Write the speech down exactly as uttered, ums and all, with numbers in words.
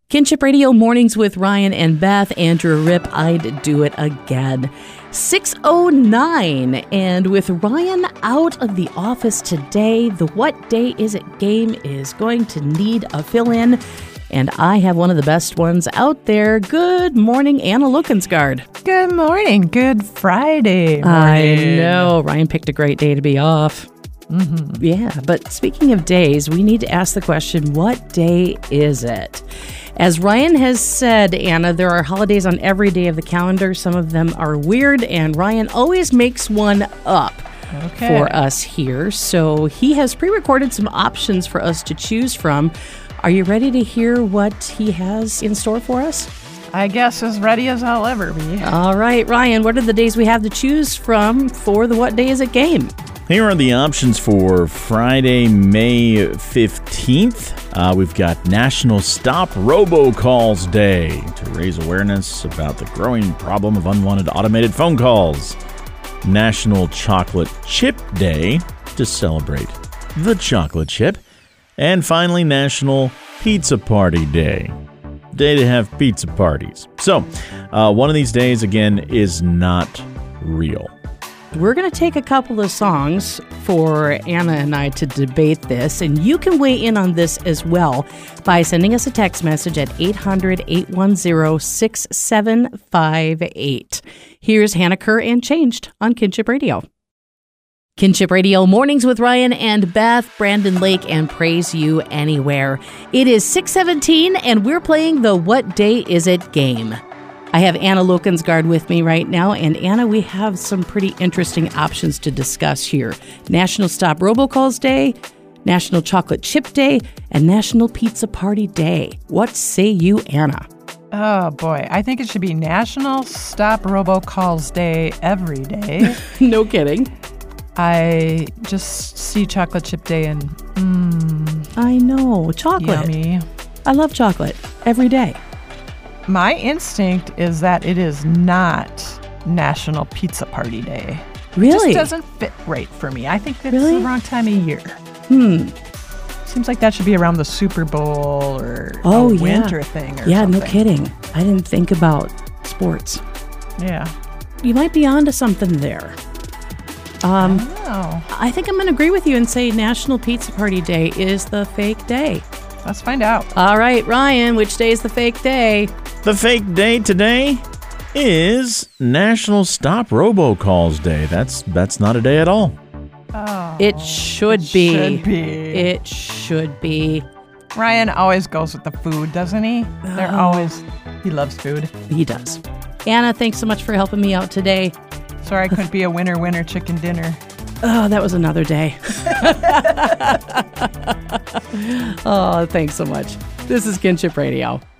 Kinship Radio Mornings with Ryan and Beth. Andrew Rip, I'd do it again. six oh nine, and with Ryan out of the office today, the What Day Is It game is going to need a fill-in, and I have one of the best ones out there. Good morning, Anna Lukensgaard. Good morning. Good Friday morning. I know. Ryan picked a great day to be off. Mm-hmm. Yeah, but speaking of days, we need to ask the question, what day is it? As Ryan has said, Anna, there are holidays on every day of the calendar. Some of them are weird, and Ryan always makes one up okay. for us here. So he has pre-recorded some options for us to choose from. Are you ready to hear what he has in store for us? I guess as ready as I'll ever be. All right, Ryan, what are the days we have to choose from for the What Day Is It game? Here are the options for Friday, May fifteenth. Uh, we've got National Stop Robocalls Day to raise awareness about the growing problem of unwanted automated phone calls. National Chocolate Chip Day to celebrate the chocolate chip. And finally, National Pizza Party Day. Day to have pizza parties. So, uh, one of these days, again, is not real. We're going to take a couple of songs for Anna and I to debate this, and you can weigh in on this as well by sending us a text message at eight hundred, eight one zero, six seven five eight. Here's Hannah Kerr and Changed on Kinship Radio. Kinship Radio Mornings with Ryan and Beth, Brandon Lake, and Praise You Anywhere. It is six seventeen, and we're playing the What Day Is It game. I have Anna Lukensgaard with me right now, and Anna, we have some pretty interesting options to discuss here. National Stop Robocalls Day, National Chocolate Chip Day, and National Pizza Party Day. What say you, Anna? Oh, boy. I think it should be National Stop Robocalls Day every day. No kidding. I just see Chocolate Chip Day and, mmm. I know. Chocolate. Yummy. I love chocolate every day. My instinct is that it is not National Pizza Party Day. Really? It just doesn't fit right for me. I think it's Really? the wrong time of year. Hmm. Seems like that should be around the Super Bowl or Oh, a yeah. winter thing or Yeah, something. no kidding. I didn't think about sports. Yeah. You might be onto something there. Um, Oh, I think I'm going to agree with you and say National Pizza Party Day is the fake day. let's find out. All right, Ryan, which day is the fake day? The fake day today is National Stop Robocalls Day. That's that's not a day at all. Oh, It should be. should be. It should be. Ryan always goes with the food, doesn't he? They're Oh. always, he loves food. He does. Anna, thanks so much for helping me out today. Sorry I couldn't be a winner, winner chicken dinner. Oh, that was another day. Oh, thanks so much. This is Kinship Radio.